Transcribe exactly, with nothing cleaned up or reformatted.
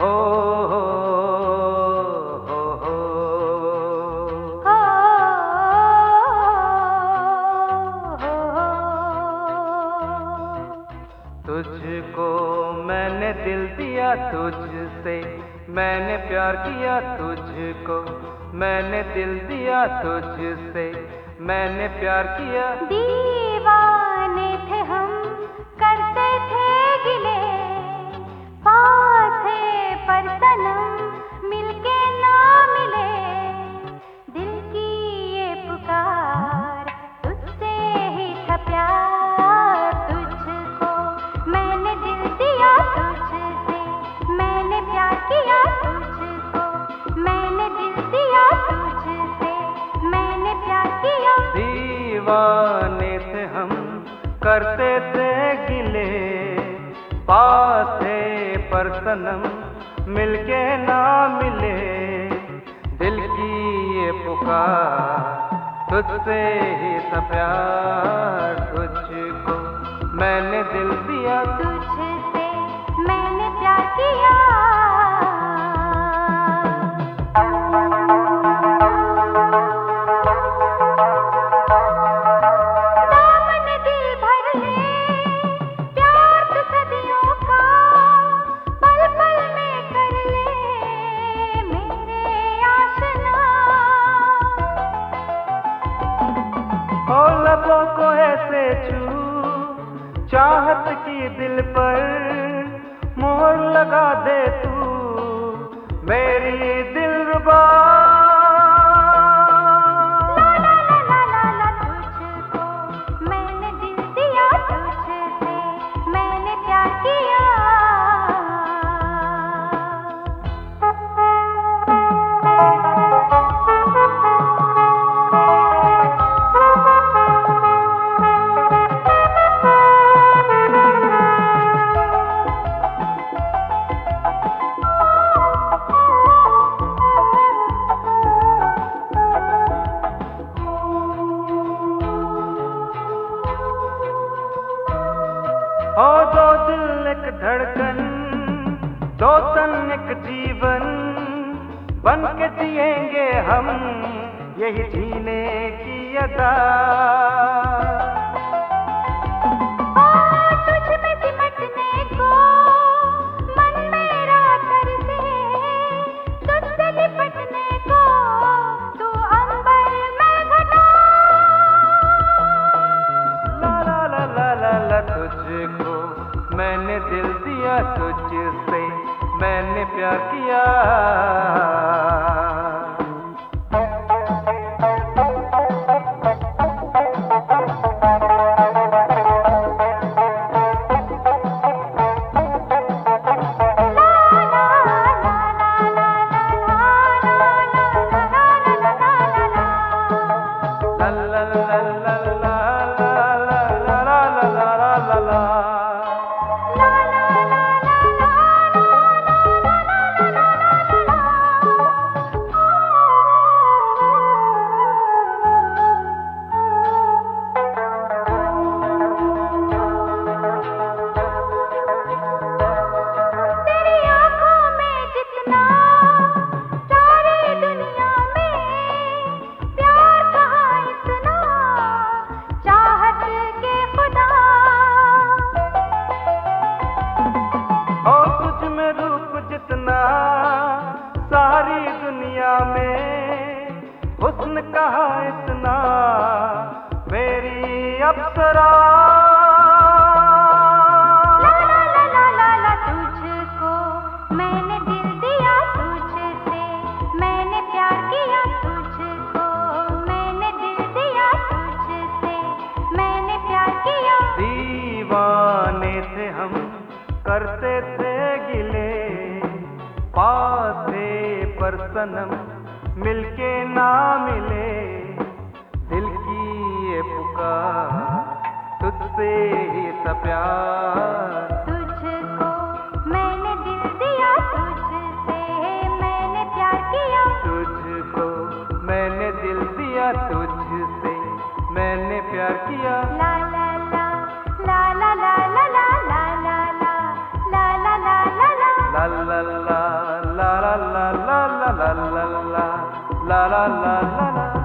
हो हो हो हो तुझको मैंने दिल दिया, तुझसे मैंने प्यार किया। तुझको मैंने दिल दिया, तुझसे मैंने प्यार किया। दीवाने थे हम, करते थे गिले, पास है पर सनम मिलके ना मिले। दिल की ये पुकार, तुझसे ही था प्यार। तुझको मैंने दिल दिया, तुझसे मैंने प्यार किया। तुझको मैंने दिल दिया, तुझसे मैंने प्यार किया। दीवाने थे हम, करते थे गिले, पास थे पर सनम मिलके ना मिले। दिल की ये पुकार, तुझसे ही था प्यार। तुझको मैंने दिल दिया, तुझसे मैंने प्यार किया। हो लबों को ऐसे छू, चाहत की दिल पर मोहर लगा दे तू, मेरी दिलरुबा। ला ला ला ला ला, तुझको मैंने दिल दिया, तुझसे मैंने प्यार किया। हो दो दिल एक धड़कन, दो तन एक जीवन, बन के जिएंगे हम यही जीने की अदा। तुझ में सिमटने को मन मेरा तरसे, तुझसे लिपटने को तू अंबर में घटा। ला ला ला ला ला ला, तुझको मैंने दिल दिया, तुझसे मैंने प्यार किया। सारी दुनिया में हुस्न कहा इतना, मेरी अप्सरा। ला ला ला ला ला ला, तुझको मैंने दिल दिया, तुझसे मैंने प्यार किया। तुझको मैंने दिल दिया, तुझसे मैंने प्यार किया। दीवाने थे हम, करते थे गिले, पास थे पर सनम मिलके ना मिले। दिल की ये पुकार, तुझसे ही था प्यार। तुझको मैंने दिल दिया, तुझसे मैंने प्यार किया। तुझको मैंने दिल दिया, तुझसे मैंने प्यार किया। ला ला ला ला ला ला ला ला ला ला ला ला ला ला ला ला ला ला la la la la la la la la la la la la la